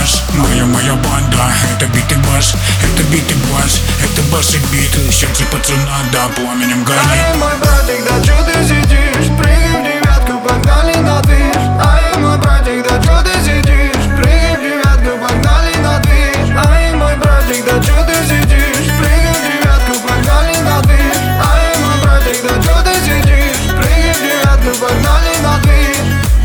этаж. Моя банда, это бит и бас, это бит и бас, это бас и бит. Сердце пацана, да, пламенем горит. Ай, мой братик, да чё ты сидишь? Прыгай в девятку, погнали на движ. Ай, мой братик, да чё ты сидишь? Прыгай в девятку, погнали на движ. Ай, мой братик, да чё ты сидишь? Прыгай в девятку, погнали на движ. Ай, мой братик, да чё ты сидишь? Прыгай в девятку, погнали на движ.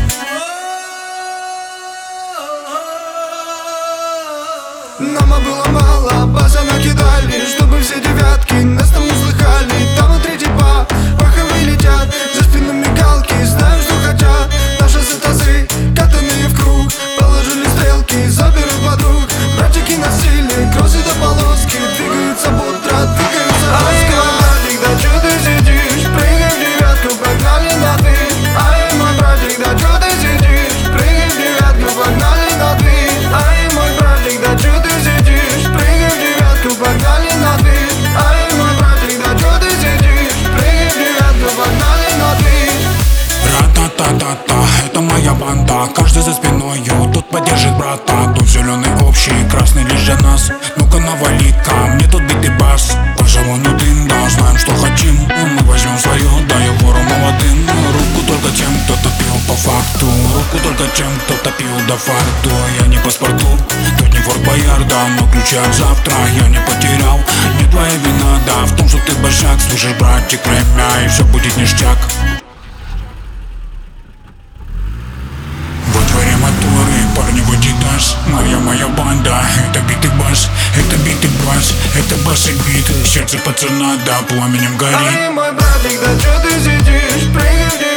Нам было мало, база накидали, чтобы все девятки нас там услыхали. Там и 3 типа, паховые летят, за спину мигалки, знаем, что хотят. Наши сетазы, катанные в круг, положили стрелки, заберут подруг. Братики на силе, кроссы до полоски, двигаются бодро, двигаются жестко. Ай, мой братик, да чё ты сидишь? Прыгай в девятку, погнали на движ. Ай, мой братик, да чё ты сидишь? Прыгай в девятку, погнали на движ. Ай, мой братик, да чё ты сидишь? Прыгай в девятку, погнали на движ. Ай, мой братик, да чё ты сидишь? Прыгай в девятку, погнали на движ. Ра-та-та-та-та, это моя банда. Каждый за спиною, тут поддержит брата. Тут зеленый общий, красный лишь для нас. Ну-ка навали ко мне тут бит и бас. Пожалуй, ну ты, да, знаем, что хотим. Мы возьмем свое, дай вору молодым. Руку только тем, кто топил по факту. Руку только тем, кто топил до фарту. Я не паспорту, тут не Форт Боярда, но ключи от завтра я не потерял. Не твоя вина, да, в том, что ты большак. Слышишь, братик, время, и все будет ништяк. Во дворе моторы, парни в Адидас. Моя банда, это бит и бас, это бит и бас, это бас и бит. Сердце пацана, да, пламенем горит. Ай, мой братик, да чё ты сидишь? Прыгай в